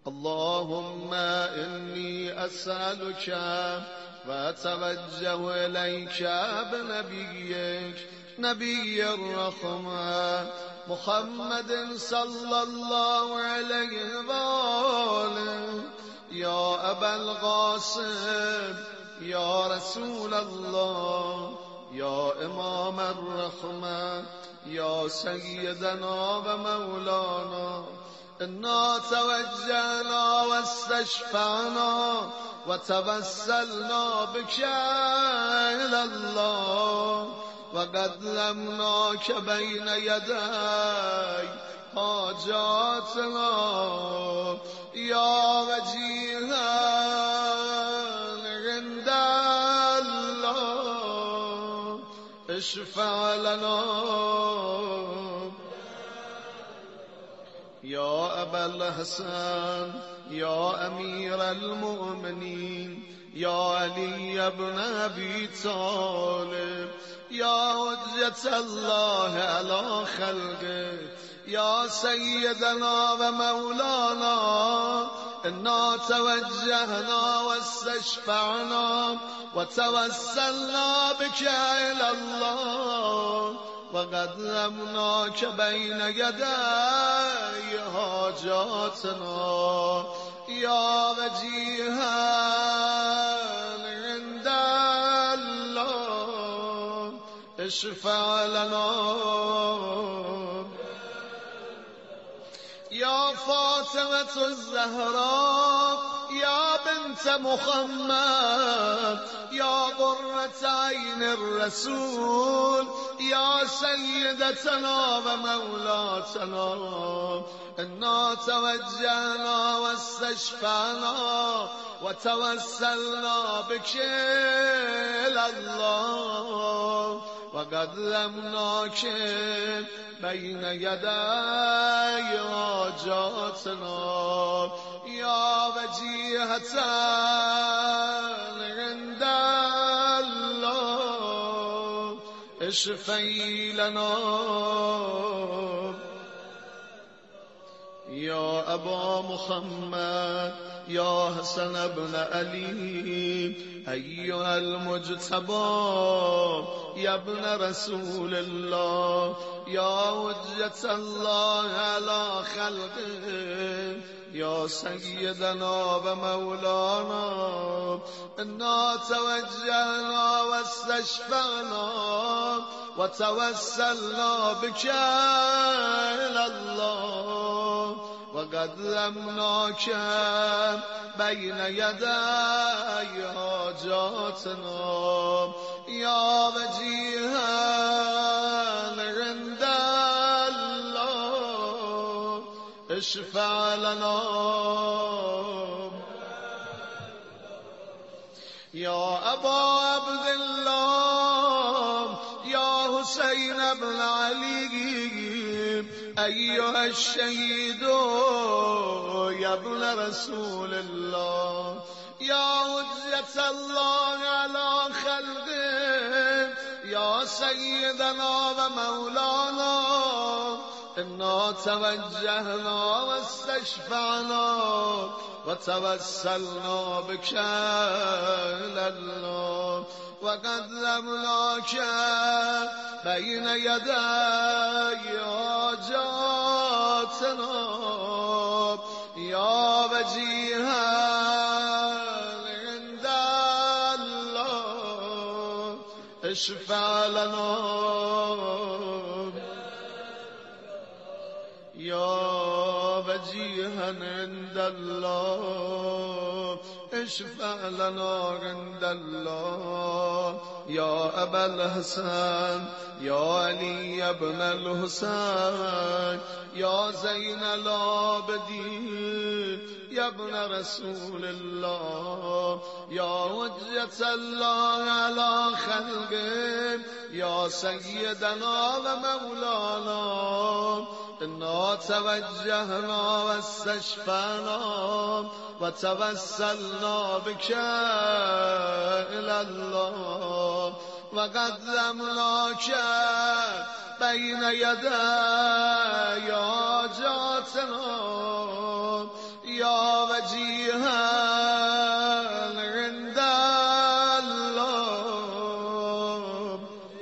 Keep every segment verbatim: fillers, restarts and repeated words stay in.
اللهم إني أسألك وأتوجه إليك بنبيك نبي الرحمة محمد صلى الله عليه وآله يا أبا القاسم يا رسول الله يا إمام الرحمة يا سيدنا ومولانا إنا توجهنا واستشفعنا وتوسلنا بك إلى الله وقدمناك بين يدي حاجاتنا يا وجيها عند الله اشفع لنا يا أبا الحسن يا أمير المؤمنين يا علي بن أبي طالب يا حجة الله على خلقه يا سيدنا ومولانا إنا توجهنا واستشفعنا وتوسلنا بك إلى الله وقدمناك بين يدي حاجاتنا يا وجيها عند الله اشفع لنا يا فاطمة الزهراء يا بنت محمد يا قرة عين الرسول يا سيدتنا ومولاتنا إنا توجهنا واستشفعنا وتوسلنا بك إلى الله وقدمناك بين يدي حاجاتنا يا وجيهة عند الله اشفعي لنا يا أبا محمد يا حسن بن علي أيها المجتبى يا ابن رسول الله يا حجة الله على خلقه يا سيدنا ومولانا إنا توجهنا واستشفعنا وتوسلنا بك إلى الله وقدمناك بين يدي حاجاتنا يا وجيها عند الله اشفع لنا يا أبا عبد الله يا حسين بن علي أيها الشهيد يا ابن رسول الله يا حجة الله على خلقه يا سيدنا ومولانا إنا توجهنا واستشفعنا وتوسلنا بك إلى الله وقدمناك بين يدي حاجاتنا يا وجيها عند الله اشفع لنا يا وجيها عند الله اشفع لنا عند الله يا أبا الحسن يا علي بن الحسين يا زين العابدين يا ابن رسول الله يا حجة الله على خلقه يا سيدنا ومولانا إنا توجهنا واستشفعنا وتوسلنا بك إلى الله وقدمناك بين يدي حاجاتنا يا وجيها عند الله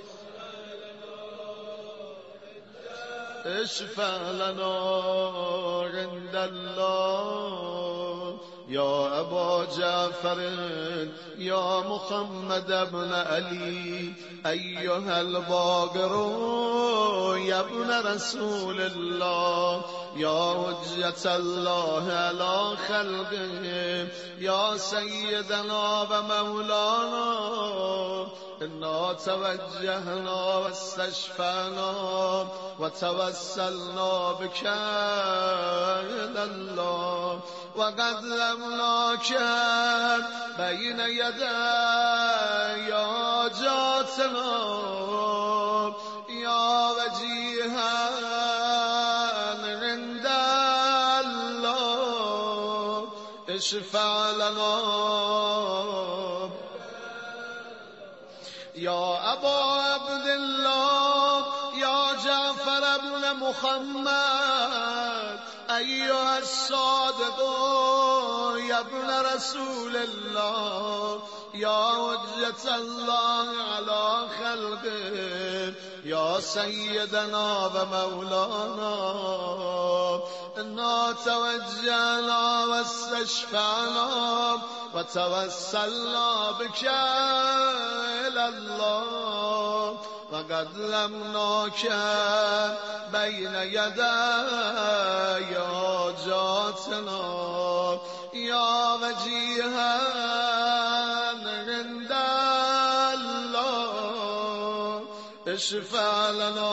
اشفع لنا عند الله يا أبا جعفر يا محمد بن علي أيها الباقر يا ابن رسول الله يا حجة الله على خلقه يا سيدنا ومولانا إنا توجهنا واستشفعنا وتوسلنا بك إلى الله وقدمناك بين يدي حاجاتنا يا وجيها عند الله اشفع لنا يا أبا عبد الله يا جعفر بن محمد أيها الصادق يا ابن رسول الله يا حجة الله على خلقه يا سيدنا ومولانا إنا توجهنا واستشفعنا وتوسلنا بك إلى الله وقدمناك بين يدي حاجاتنا يا وجيها عند الله اشفع لنا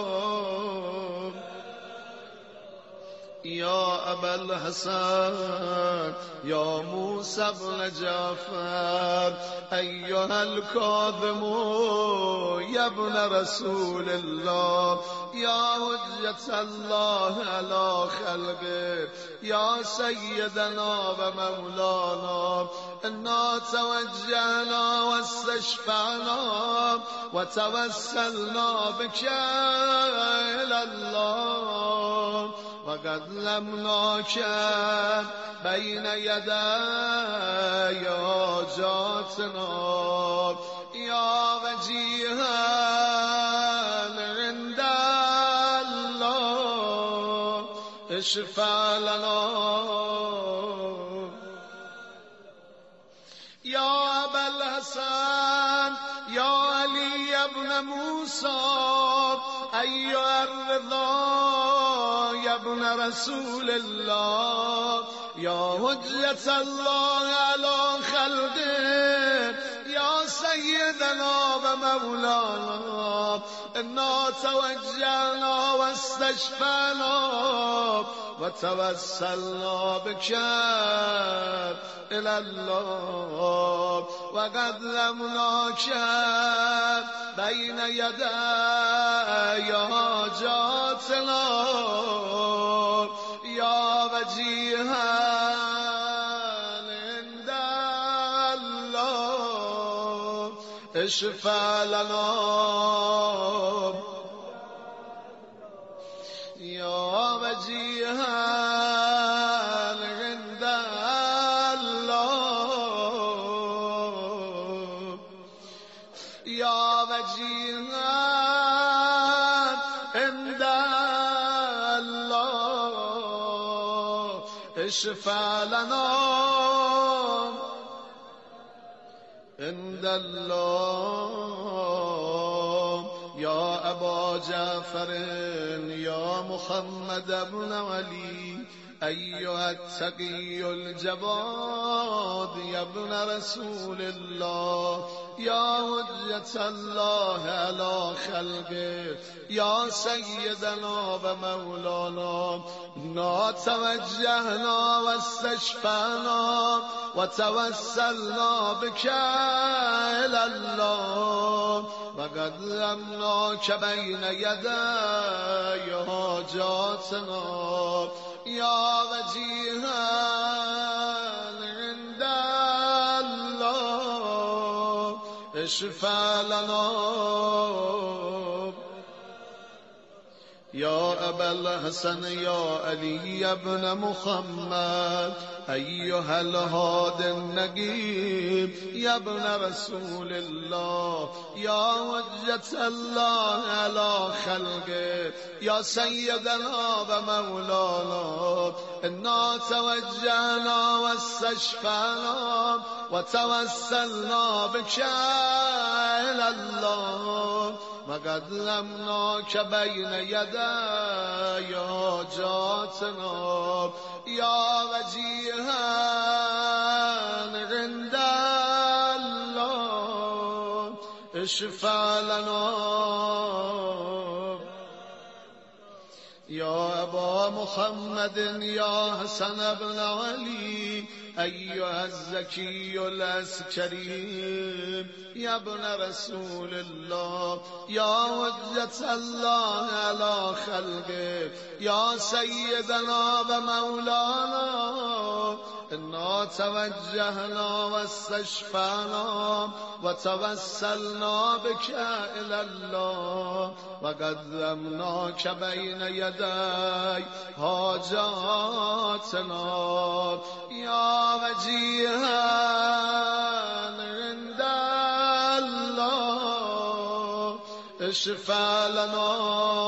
يا أبا الحسن يا موسى بن جعفر أيها الكاظم يا ابن رسول الله يا حجة الله على خلقه يا سيدنا ومولانا إنا توجهنا واستشفعنا وتوسلنا بك إلى الله وقدمناك بين يدي حاجاتنا يا وجيها عند الله اشفع لنا يا أبا الحسن يا علي بن موسى أيها الرضا يا ابن رسول الله يا حجة الله على خلقه يا سيدنا ومولانا إنا توجهنا واستشفعنا وتوسلنا بك إلى الله وقدمناك بين يدي حاجاتنا يا وجيها عند الله اشفع لنا يا وجيها عند الله يا وجيها عند الله اشفع لنا عند الله يا أبا جعفر يا محمد بن علي أيها التقي الجواد يا ابن رسول الله يا حجة الله على خلقه يا سيدنا ومولانا إنا توجهنا واستشفعنا وتوسلنا بك إلى الله وقدمناك بين يدي حاجاتنا يا وجيها عند الله اشفع لنا يا أبا الحسن يا علي بن محمد أيها الهادي النجيب يا ابن رسول الله يا حجة الله على خلقه يا سيدنا ومولانا إنا توجهنا واستشفعنا وتوسلنا بك إلى الله وقدمناك بين يدي حاجاتنا يا وجيها عند الله اشفع لنا يا أبا محمد يا حسن بن علي أيها الزكي العسكري يا ابن رسول الله يا حجة الله على خلقه يا سيدنا ومولانا إنا توجهنا واستشفعنا وتوسلنا بك إلى الله وقدمناك بين يدي حاجاتنا يا وجيها عند الله اشفع لنا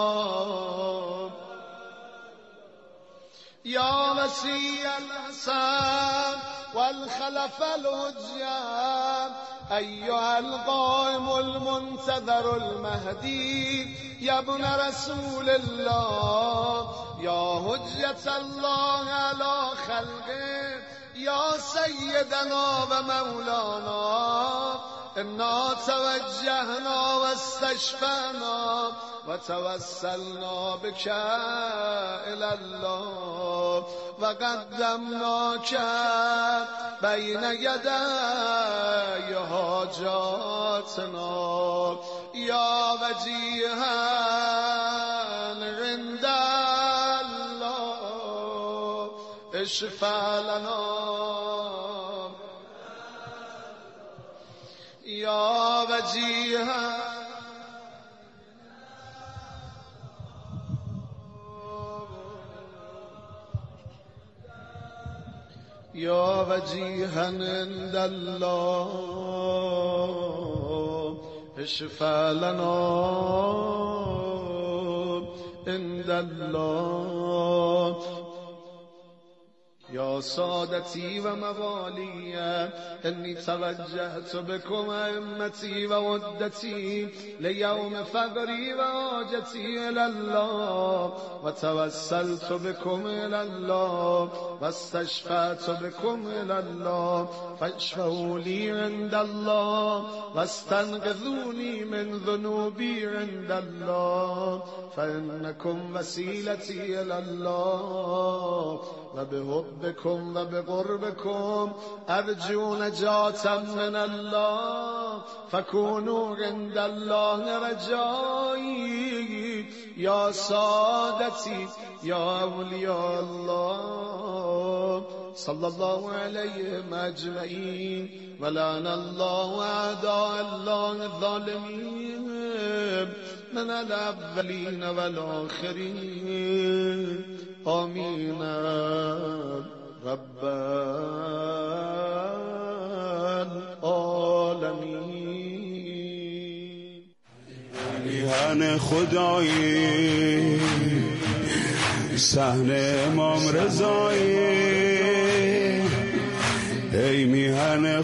يا وسيع الحسن والخلف الهجام أيها القائم المنتظر المهدي يا ابن رسول الله يا حجة الله على خلقه يا سيدنا ومولانا إنا توجهنا واستشفعنا وتوسلنا بك إلى الله وقدمناك بين يدي حاجاتنا يا وجيها عند الله اشفع لنا يا وجيها يا وجيها عند الله اشفع لنا عند الله يا سادتي وموالي إني توجهت بكم أئمتي وودتي ليوم فقري وحاجتي إلى الله وتوسلت بكم إلى الله واستشفعت بكم إلى الله فاشفعوا لي عند الله واستنقذوني من ذنوبي عند الله فإنكم وسيلتي إلى الله وبحبكم وبقربكم أرجو نجاة من الله فكونوا عند الله رجائي يا سادتي يا أولياء الله صلى الله عليهم أجمعين ولعن الله أعداء الله الظالمين من الأولين والآخرين آمين رب العالمين. میهن خدایی صحن امام رضایی ای میهن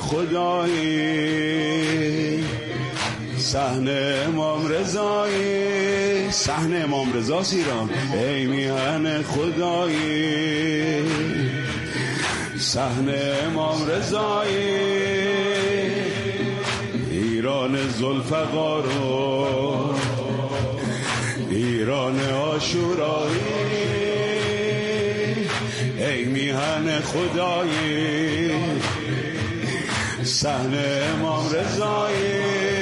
خدایی صحن امام رضایی صحن امام رضا ایران ای میهن خدایی صحن امام رضایی ایران ذوالفقار و ایران عاشورایی ای میهن خدایی صحن امام رضایی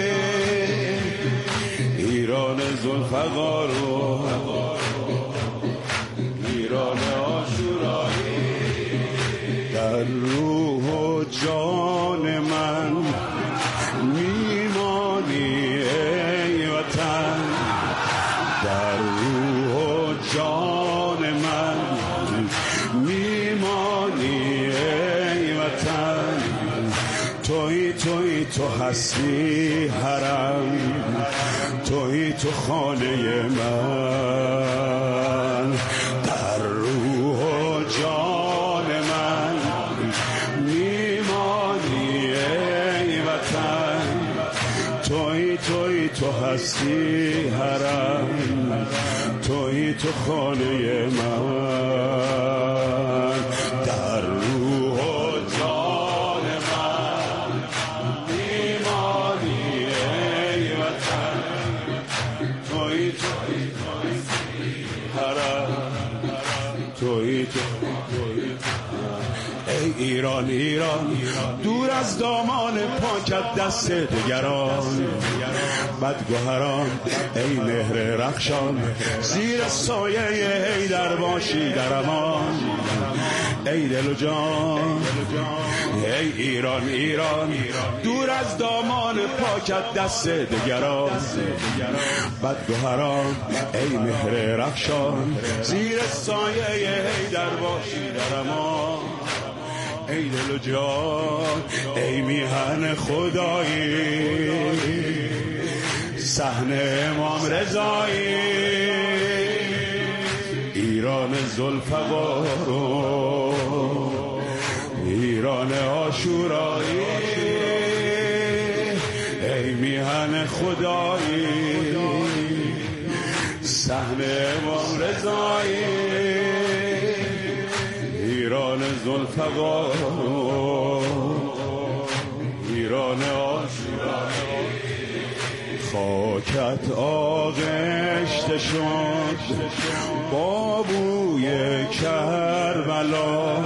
ایران ذوالفقار و ایران عاشورایی در روح و جان من میمانی ای وطن در روح و تو هستی حرم، تویی تو خانه من، در روح و جان من میمانی ای وطن. تویی تویی تو هستی حرم، تویی تو خانه من، در روح و جان من میمانی ای وطن. تویی تویی حرم، تویی تو ای ایران ایران، دور از دامان پاکت دست دگران، بدگوهران ای مهر رخشان، زیر سایه حیدر باشی در امان. ای دل و جان ای ایران ایران، دور از دامان پاکت دست دگران، بدگوهران ای مهر رخشان، زیر سایه حیدر باشی در امان. ای دل و جان ای میهن خدایی، صحن امام رضایی، ایران ذوالفقار و ایران عاشورایی. ای میهن خدایی، صحن امام رضایی، ایران ذوالفقار و ایران عاشورایی. خاکت آغشته شد با بوی کربلا،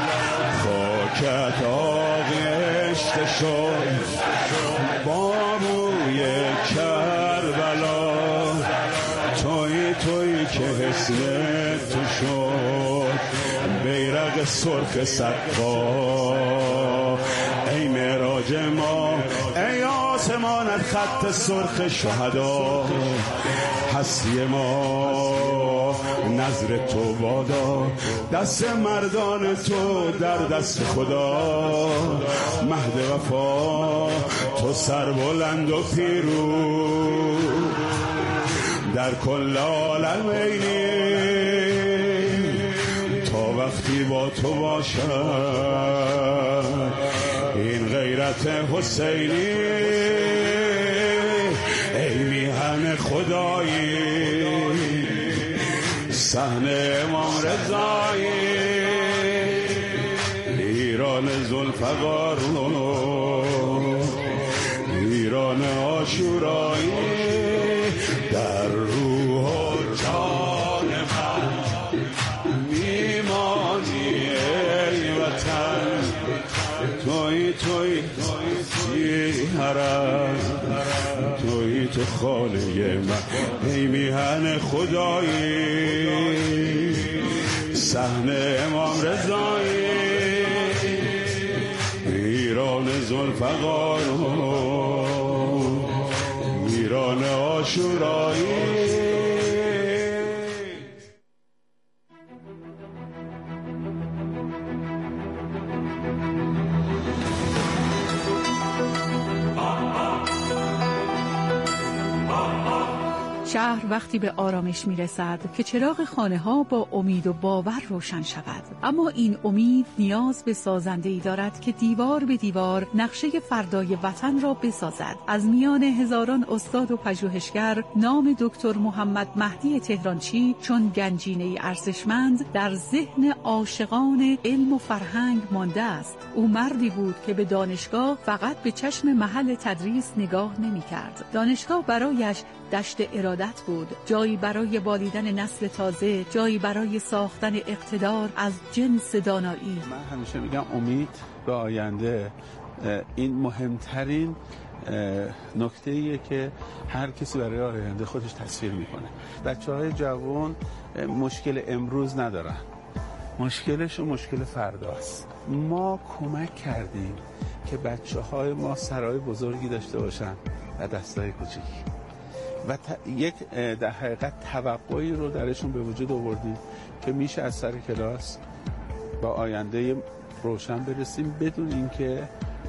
خاکت آغشته شد با بوی کربلا. توی توی که حسن تو شد بیرق سرخ صدقا. ای معراج ما ای آسمانت خط سرخ شهدا، هستی ما نظر تو بادا، دست مردان تو در دست خدا. مهد وفا تو سربلند و پیروز، در کل عالم اینی تا وقتی با تو باشم. این غیرت حسینی ای میهن خدایی، صحن امام رضایی، ایران ذوالفقار و ایران عاشورایی. در روح و جان من میمانی ای وطن. توی توی توی حرم، توی تو خانه من، ای میهن خدایی، صحن امام رضایی، ایران ذوالفقار و ایران عاشورایی. شهر وقتی به آرامش میرسد که چراغ خانه ها با امید و باور روشن شود، اما این امید نیاز به سازنده‌ای دارد که دیوار به دیوار نقشه فردای وطن را بسازد. از میان هزاران استاد و پژوهشگر نام دکتر محمد مهدی تهرانچی چون گنجینه‌ای ارزشمند در ذهن عاشقان علم و فرهنگ مانده است. او مردی بود که به دانشگاه فقط به چشم محل تدریس نگاه نمی‌کرد. دانشگاه برایش دشت ارادت بود، جایی برای بالیدن نسل تازه، جایی برای ساختن اقتدار از جنس دانایی. من همیشه میگم امید به آینده این مهمترین نکته ایه که هر کسی برای آینده خودش تصویر میکنه. بچه‌های جوان مشکل امروز ندارن، مشکلش و مشکل فرداست. ما کمک کردیم که بچه‌های ما سرای بزرگی داشته باشن و دستای کوچیکی و ت... یک در حقیقت توقعی رو درشون به وجود آوردیم که میشه از سر کلاس با آینده روشن برسیم بدون اینکه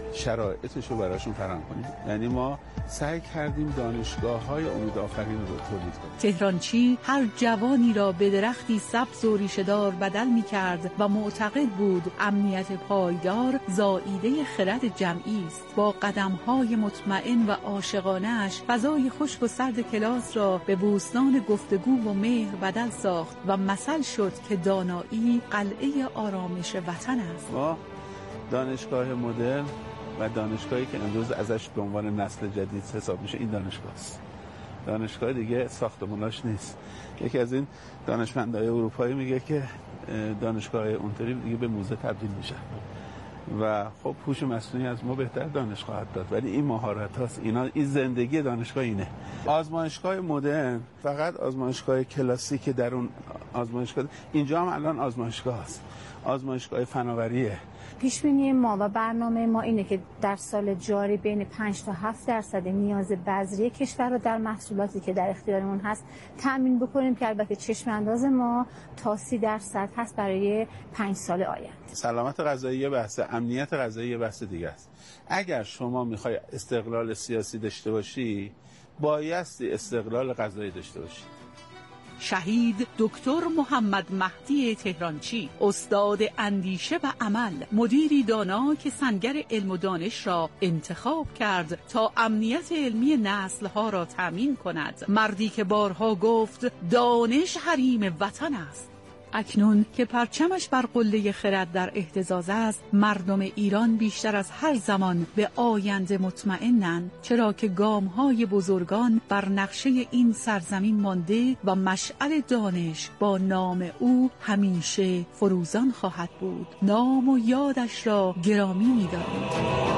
شرایطش رو براشون فراهم کنیم. یعنی ما سعی کردیم دانشگاه‌های امیدآفرین رو تولید کنیم. تهرانچی هر جوانی را به درختی سبز و ریشه‌دار بدل می‌کرد و معتقد بود امنیت پایدار زائیده خرد جمعی است. با قدم‌های مطمئن و عاشقانه‌اش فضای خشک و سرد کلاس را به بوستان گفتگو و مهر بدل ساخت و مثل شد که دانایی قلعه آرامش وطن است. ما دانشگاه مدرن و دانشگاهی که امروز ازش به عنوان نسل جدید حساب میشه این دانشگاه است. دانشگاه دیگه ساختماناش نیست. یکی از این دانشمندای اروپایی میگه که دانشگاه اونطوری دیگه به موزه تبدیل میشه و خب هوش مصنوعی از ما بهتر دانش خواهد داد، ولی این مهارت هاست، اینا این زندگی دانشگاه اینه. آزمایشگاه مدرن فقط آزمایشگاه کلاسیک در اون آزمایشگاه، اینجا هم الان آزمایشگاه هست، آزمایشگاه فناوریه. پیشبینی ما و برنامه ما اینه که در سال جاری بین پنج تا هفت درصد نیاز بذری کشور رو در محصولاتی که در اختیارمون هست تأمین بکنیم که البته چشم انداز ما تا سی درصد هست برای پنج سال آینده. سلامت غذایی بحث، امنیت غذایی بحث دیگه است. اگر شما میخوای استقلال سیاسی داشته باشی بایستی استقلال غذایی داشته باشی. شهید دکتر محمد مهدی تهرانچی، استاد اندیشه و عمل، مدیری دانا که سنگر علم و دانش را انتخاب کرد تا امنیت علمی نسل‌ها را تأمین کند. مردی که بارها گفت دانش حریم وطن است. اکنون که پرچمش بر قله خرد در اهتزاز است، مردم ایران بیشتر از هر زمان به آینده مطمئنند، چرا که گام‌های بزرگان بر نقشه این سرزمین مانده و مشعل دانش با نام او همیشه فروزان خواهد بود. نام و یادش را گرامی می‌داریم.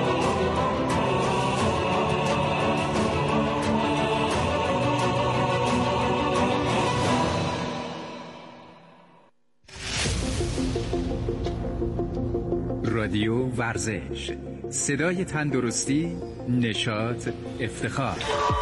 رادیو ورزش، صدای تندرستی، نشاط، افتخار.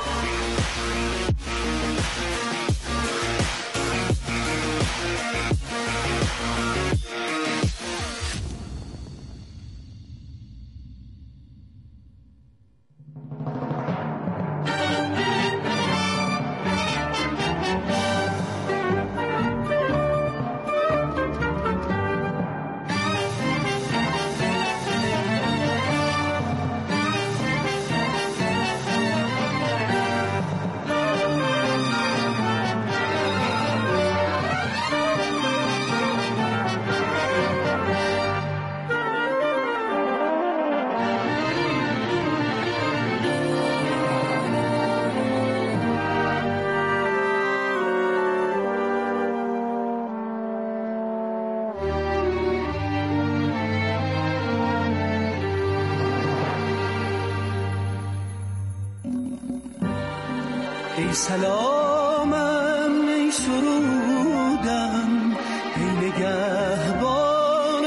ای سلامم ای سرودم ای نگهبان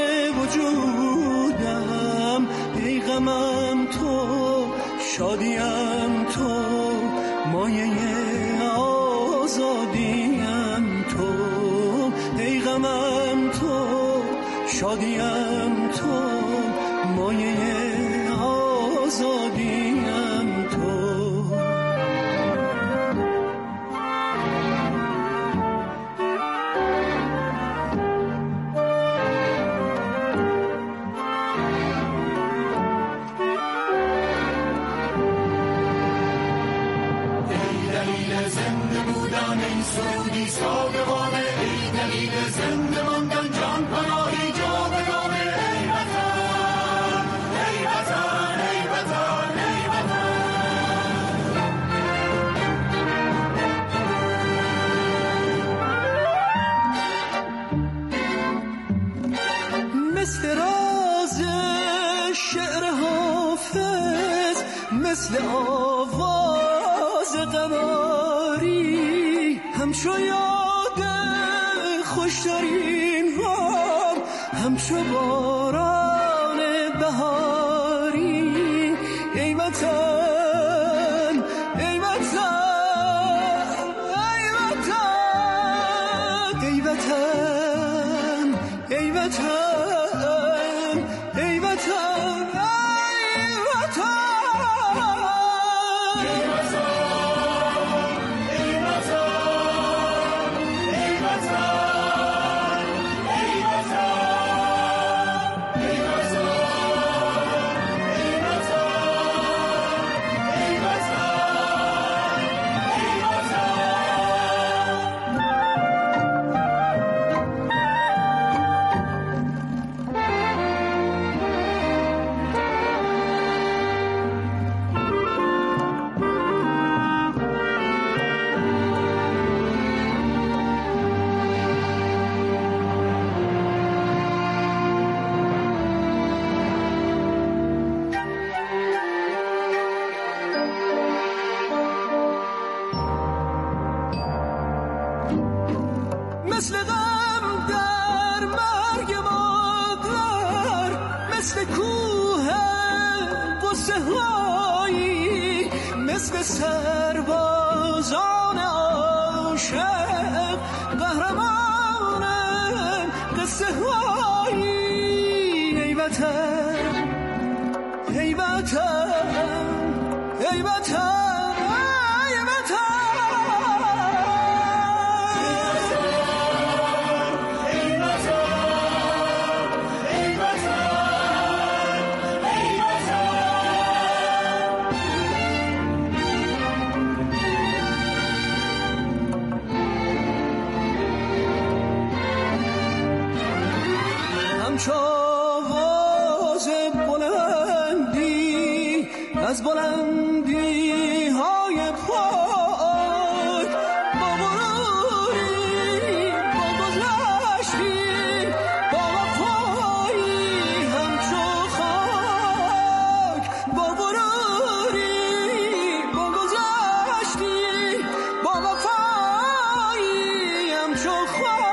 وجودم، ای غمم تو شادیم تو، مایه آزادیم تو، ای غمم تو شادیم تو، مایه آزادیم تو. سرودی صادقانه، ای دلیل زنده ماندن، جان پناهی جاودانه. ای وطن ای وطن ای وطن ای وطن. مثل راز شعر حافظ، مثل آواز قماری، همچو یاد خوشترین هم، همچو باران بهاری. ای وطن ای وطن ای وطن ای وطن ای وطن ای وطن ای مثل غم در مرگ مادر، مثل کوه قصه هایی، مثل سربازان عاشق قهرمان قصه هایی. ای وطن ای وطن ای وطن از بلندی های پاک، با غروری با گذشتی، با وفایی همچو خاک، با غروری با گذشتی، با وفایی همچو خاک.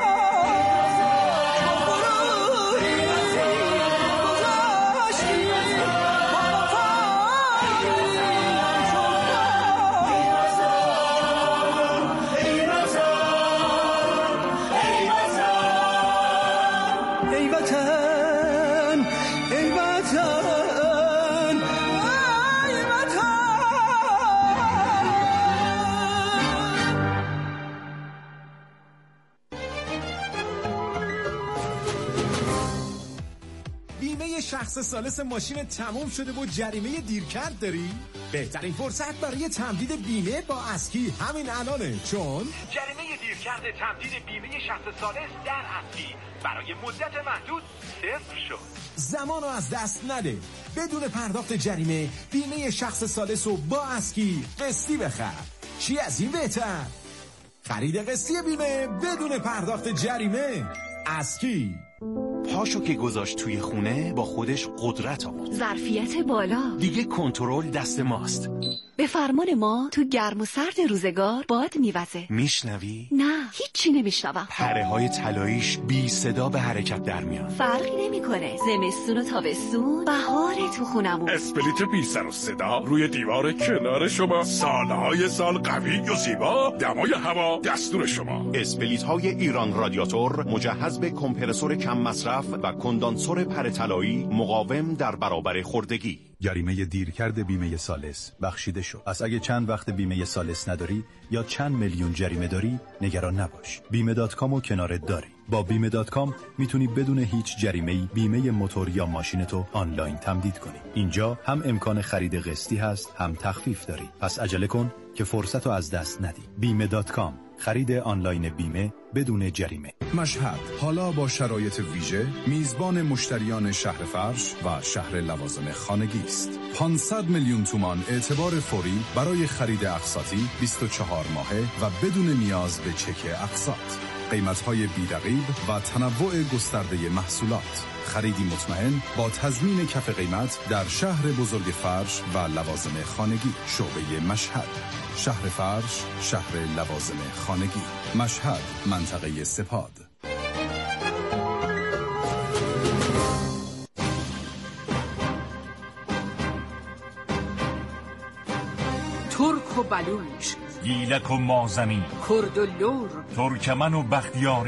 شخص ثالث ماشین تموم شده و جریمه دیرکرد داری؟ بهترین فرصت برای تمدید بیمه با اسکی همین الانه، چون جریمه دیرکرد تمدید بیمه شخص ثالث در اسکی برای مدت محدود صفر شد. زمانو از دست نده. بدون پرداخت جریمه بیمه شخص ثالث رو با اسکی قسطی بخر. چی از این بهتر؟ خرید قسطی بیمه بدون پرداخت جریمه. اسکی. پاشو که گذاشت توی خونه با خودش قدرت آورد. ظرفیت بالا. دیگه کنترل دست ماست. به فرمان ما تو گرم و سرد روزگار باد میوزه. میشنوی؟ نه هیچی نمیشنوم. پره های طلاییش بی صدا به حرکت در میان. فرقی نمیکنه. زمستون و تابستون بهار تو خونمون. اسپلیت بی سر و صدا روی دیوار کنار شما، سالهای سال قوی و زیبا، دمای هوا دستور شما. اسپلیت های ایران رادیاتور مجهز به کمپرسور کم مصرف و کندانسور پره طلایی مقاوم در برابر خوردگی. جریمه دیرکرد بیمه ثالث بخشیده شد. پس اگه چند وقت بیمه ثالث نداری یا چند میلیون جریمه داری، نگران نباش. بیمه دات کام رو کنارت داری. با بیمه دات کام میتونی بدون هیچ جریمه‌ای بیمه موتور یا ماشینتو آنلاین تمدید کنی. اینجا هم امکان خرید قسطی هست، هم تخفیف داری. پس عجله کن که فرصت رو از دست ندی. بیمه دات کام، خرید آنلاین بیمه بدون جریمه. مشهد حالا با شرایط ویژه میزبان مشتریان شهر فرش و شهر لوازم خانگی است. پانصد میلیون تومان اعتبار فوری برای خرید اقساطی بیست و چهار ماهه و بدون نیاز به چک اقساط. قیمت‌های بی‌رقیب و تنوع گسترده محصولات. خریدی مطمئن با تضمین کف قیمت در شهر بزرگ فرش و لوازم خانگی. شعبه مشهد، شهر فرش، شهر لوازم خانگی. مشهد، منطقه سپاد. ترک و بلوچ، گیلک و مازنی، کرد و لور، ترکمن و بختیاری.